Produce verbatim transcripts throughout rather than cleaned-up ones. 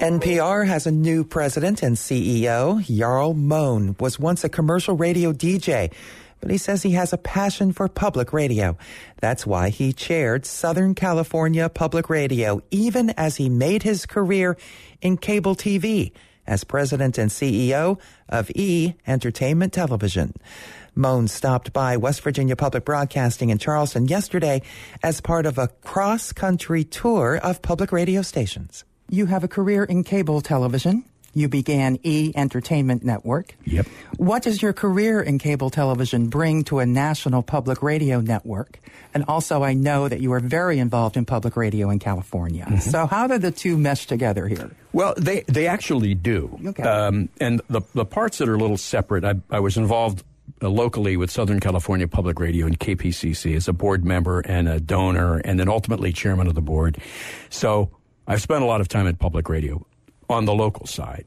N P R has a new president and C E O. Jarl Mohn was once a commercial radio D J, but he says he has a passion for public radio. That's why he chaired Southern California Public Radio, even as he made his career in cable T V as president and C E O of E! Entertainment Television. Mohn stopped by West Virginia Public Broadcasting in Charleston yesterday as part of a cross-country tour of public radio stations. You have a career in cable television. You began E! Entertainment Network. Yep. What does your career in cable television bring to a national public radio network? And also, I know that you are very involved in public radio in California. Mm-hmm. So how do the two mesh together here? Well, they, they actually do. Okay. Um, and the, the parts that are a little separate, I, I was involved uh, locally with Southern California Public Radio and K P C C as a board member and a donor, and then ultimately chairman of the board. So I've spent a lot of time at public radio on the local side.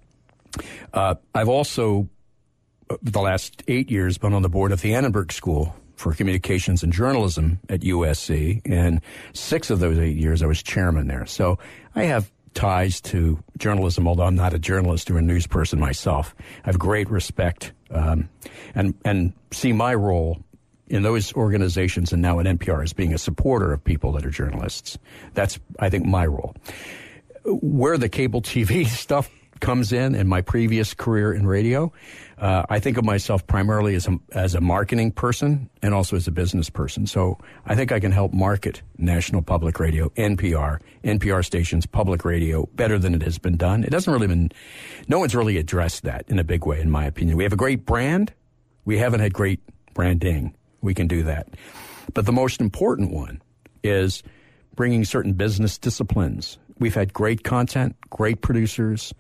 Uh, I've also, uh, the last eight years, been on the board of the Annenberg School for Communications and Journalism at U S C, and six of those eight years I was chairman there. So I have ties to journalism, although I'm not a journalist or a news person myself. I have great respect um, and and see my role in those organizations and now at N P R as being a supporter of people that are journalists. That's, I think, my role. Where the cable T V stuff comes in in my previous career in radio, uh, I think of myself primarily as a, as a marketing person and also as a business person. So I think I can help market National Public Radio, N P R, N P R stations, public radio better than it has been done. It doesn't really been, no one's really addressed that in a big way, in my opinion. We have a great brand. We haven't had great branding. We can do that. But the most important one is bringing certain business disciplines. We've had great content, great producers,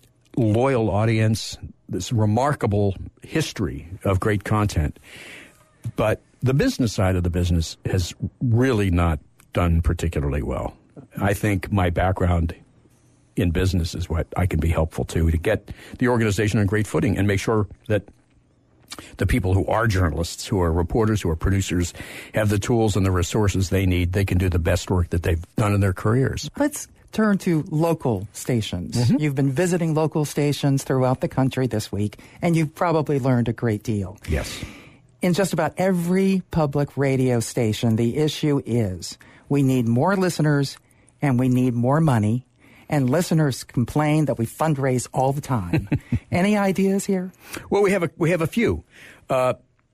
loyal audience, this remarkable history of great content. But the business side of the business has really not done particularly well. I think my background in business is what I can be helpful to, to get the organization on great footing and make sure that the people who are journalists, who are reporters, who are producers, have the tools and the resources they need. They can do the best work that they've done in their careers. Let's turn to local stations. Mm-hmm. You've been visiting local stations throughout the country this week, and you've probably learned a great deal. Yes. In just about every public radio station, the issue is we need more listeners and we need more money. And listeners complain that we fundraise all the time. Any ideas here? Well, we have a we have a few. Uh,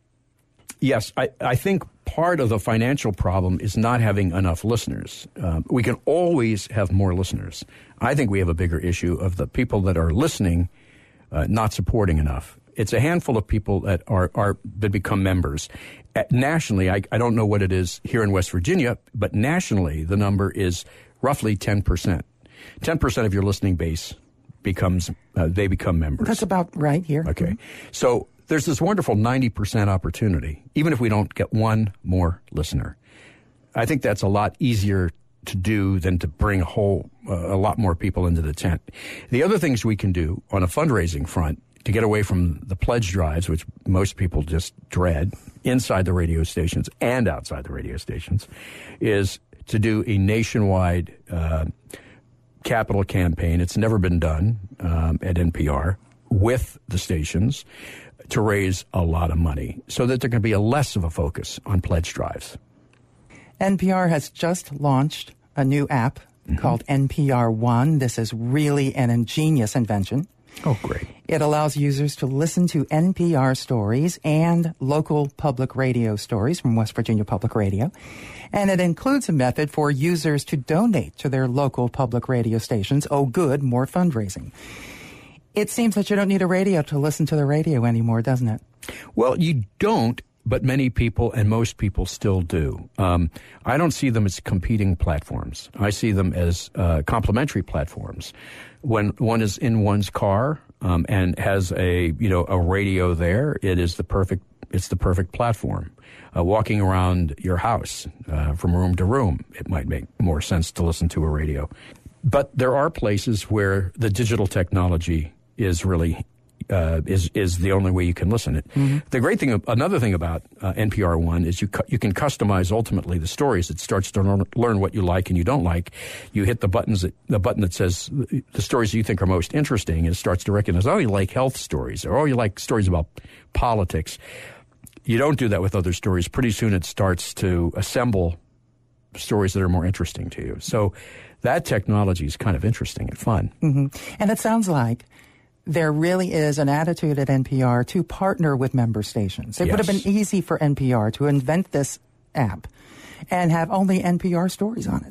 yes, I, I think part of the financial problem is not having enough listeners. Uh, we can always have more listeners. I think we have a bigger issue of the people that are listening uh, not supporting enough. It's a handful of people that are, are that become members. At, nationally, I, I don't know what it is here in West Virginia, but nationally the number is roughly ten percent. ten percent of your listening base becomes, uh, they become members. That's about right here. Okay. Mm-hmm. So there's this wonderful ninety percent opportunity, even if we don't get one more listener. I think that's a lot easier to do than to bring a whole, uh, a lot more people into the tent. The other things we can do on a fundraising front to get away from the pledge drives, which most people just dread, inside the radio stations and outside the radio stations, is to do a nationwide uh capital campaign. It's never been done um, at N P R with the stations to raise a lot of money so that there can be a less of a focus on pledge drives. N P R has just launched a new app mm-hmm. called N P R One. This is really an ingenious invention. Oh, great. It allows users to listen to N P R stories and local public radio stories from West Virginia Public Radio. And it includes a method for users to donate to their local public radio stations. Oh, good, more fundraising. It seems that you don't need a radio to listen to the radio anymore, doesn't it? Well, you don't, but many people and most people still do. Um, I don't see them as competing platforms. I see them as uh, complementary platforms. When one is in one's car um, and has a you know a radio there, it is the perfect it's the perfect platform. Uh, walking around your house uh, from room to room, it might make more sense to listen to a radio. But there are places where the digital technology is really uh, is is the only way you can listen. It. Mm-hmm. The great thing, another thing about uh, N P R One is you cu- you can customize ultimately the stories. It starts to learn, learn what you like and you don't like. You hit the buttons that, the button that says the stories you think are most interesting, and it starts to recognize, oh, you like health stories, or oh, you like stories about politics. You don't do that with other stories. Pretty soon it starts to assemble stories that are more interesting to you. So that technology is kind of interesting and fun. Mm-hmm. And it sounds like there really is an attitude at N P R to partner with member stations. It yes. would have been easy for N P R to invent this app and have only N P R stories on it.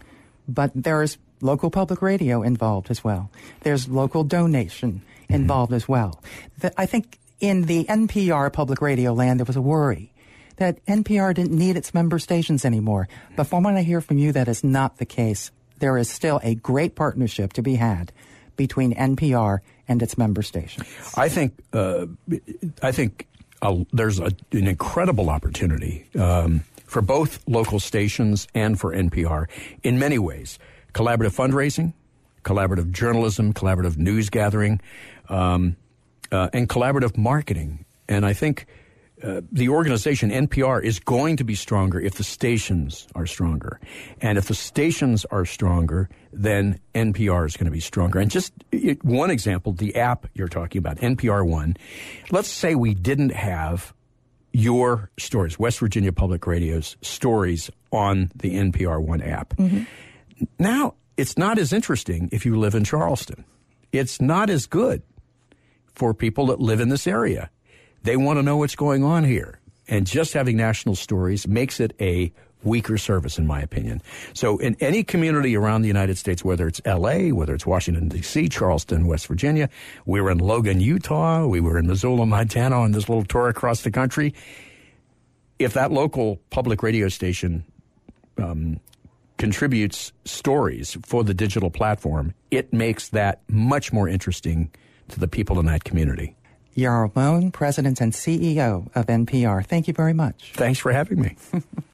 But there's local public radio involved as well. There's local donation involved mm-hmm. as well. The, I think in the N P R public radio land, there was a worry that N P R didn't need its member stations anymore. But from what I hear from you, that is not the case. There is still a great partnership to be had between N P R and its member stations. I think uh, I think uh, there's a, an incredible opportunity um, for both local stations and for N P R in many ways. Collaborative fundraising, collaborative journalism, collaborative news gathering, um, uh, and collaborative marketing. And I think uh, the organization N P R is going to be stronger if the stations are stronger. And if the stations are stronger, then N P R is going to be stronger. And just it, one example, the app you're talking about, N P R One. Let's say we didn't have your stories, West Virginia Public Radio's stories on the N P R One app. Mm-hmm. Now, it's not as interesting if you live in Charleston. It's not as good for people that live in this area. They want to know what's going on here. And just having national stories makes it a weaker service, in my opinion. So in any community around the United States, whether it's L A, whether it's Washington, D C, Charleston, West Virginia, we were in Logan, Utah, we were in Missoula, Montana on this little tour across the country. If that local public radio station um, contributes stories for the digital platform, it makes that much more interesting to the people in that community. Jarl Mohn, President and C E O of N P R. Thank you very much. Thanks for having me.